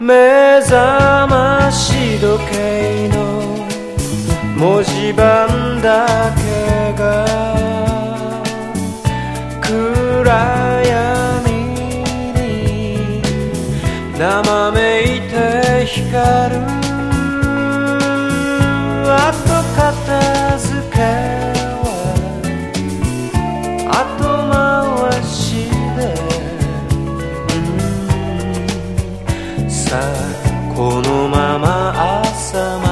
目覚まし時計の文字盤だけが暗闇に生めいて光る。あと片付けは後回しで、さあこのまま朝まで